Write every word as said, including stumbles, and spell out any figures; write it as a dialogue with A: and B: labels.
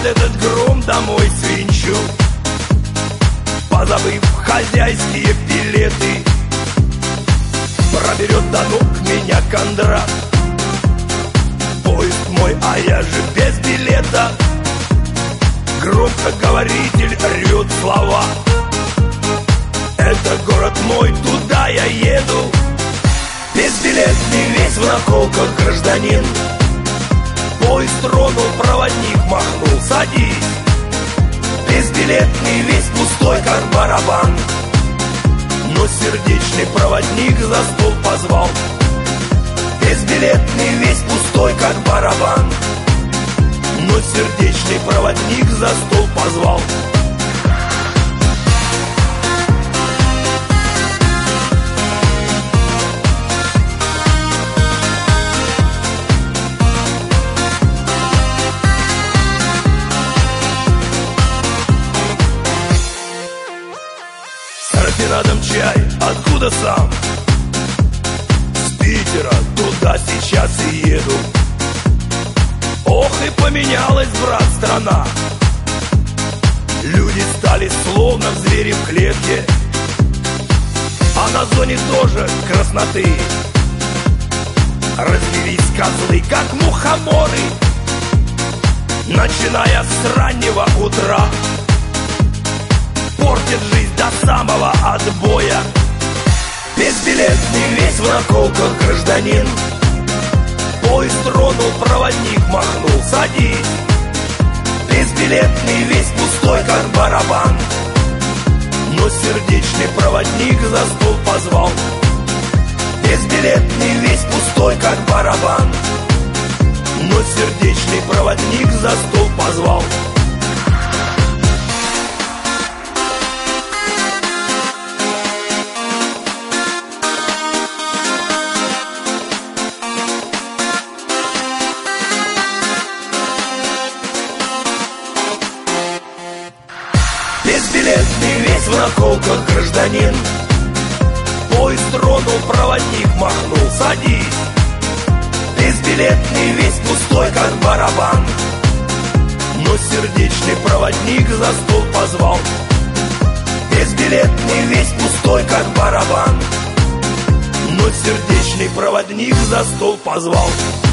A: под этот гром домой свинчу, позабыв хозяйские билеты. Проберет до ног меня Кондрат, поезд мой, а я же без билета. Громкоговоритель рвет слова: это город мой, туда я еду. Безбилетный, весь в наколках гражданин. Поезд тронул, проводник махнул: садись. Безбилетный, весь пустой, как барабан. Но сердечный проводник за стол позвал. Безбилетный, весь пустой, как барабан. Но сердечный проводник за стол позвал. Рафинадом чай, откуда сам? С Питера, туда сейчас и еду. Ох, и поменялась, брат, страна. Люди стали словно в звери в клетке, а на зоне тоже красноты. Развелись козлы, как мухоморы, начиная с раннего утра. Портит жизнь до самого отбоя. Безбилетный, весь в наколках гражданин. Поезд тронул, проводник махнул: садись. Безбилетный, весь пустой, как барабан. Но сердечный проводник за стол позвал. Безбилетный, весь пустой, как барабан. Но сердечный проводник за стол позвал. Безбилетный, весь в наколках гражданин. Поезд тронул, проводник махнул: садись. Безбилетный, весь пустой, как барабан. Но сердечный проводник за стол позвал. Безбилетный, весь пустой, как барабан. Но сердечный проводник за стол позвал.